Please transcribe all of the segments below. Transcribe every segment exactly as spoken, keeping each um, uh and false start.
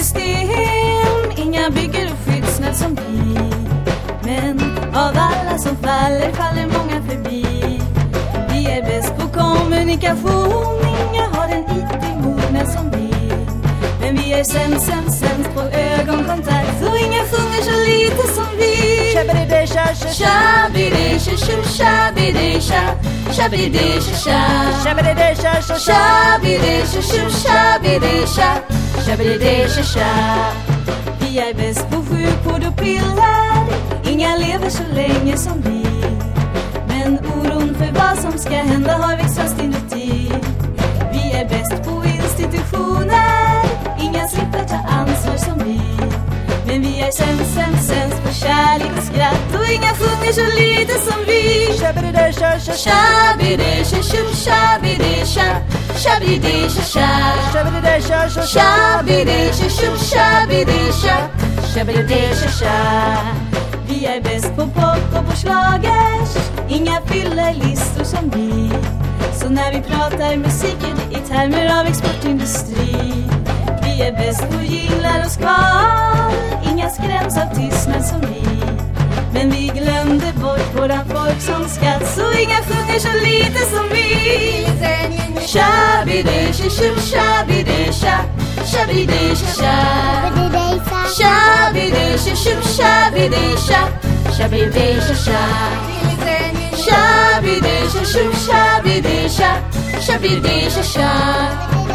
system, inga bygger och skyddsnät som vi. Men av alla som faller, faller många förbi. Vi är bäst på kommunikation, inga har en I T-mognad som vi. Men vi är sämst, sämst, sämst på ögonkontakt, och inga sjunger så lite som vi. Shabidi-sha-sha-sha, Shabidi-sha-shu, shabidi-sha, shabidi-sha-sha, shabidi-sha-sha-sha, shabidi-sha-shu, shabidi-sha, shabidi-sha-sha. Vi är bäst på sjukvård och piller, inga lever så länge som vi. Men oron för vad som ska hända har växt fast inuti. Vi är bäst på institutioner, inga slipper ta ansvar som vi. Men vi är sämst, sämst, sämst på kärlek och skratt, och inga sjunger så lite som vi. shabidi-sha-sha-sha, Shabidi-sha-shu, shabidi-sha, shabidi-sha-sha, shabidi-sha-sha-sha, shabidi-sha-shu, shabidi-sha, shabidi-sha-sha. Vi är bäst på pop och på schlagers, inga fyllerlistor som vi. Så när vi pratar musik är det i termer av exportindustri. Vi är bäst på jinglar och skval, inga skräms av tystnad som vi. Men vi glömde bort våran folk som skatt, så inga sjunger så lite som vi. Shabidi-sha-shu, shabidi-sha, shabidi-sha-sha, shabidi-sha-shu, shabidi-sha, shabidi-sha-sha, shabidi-sha-shu, shabidi-sha, shabidi-sha-sha,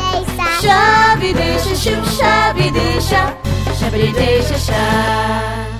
shabidi-sha-shu, shabidi-sha, shabidi-sha-sha.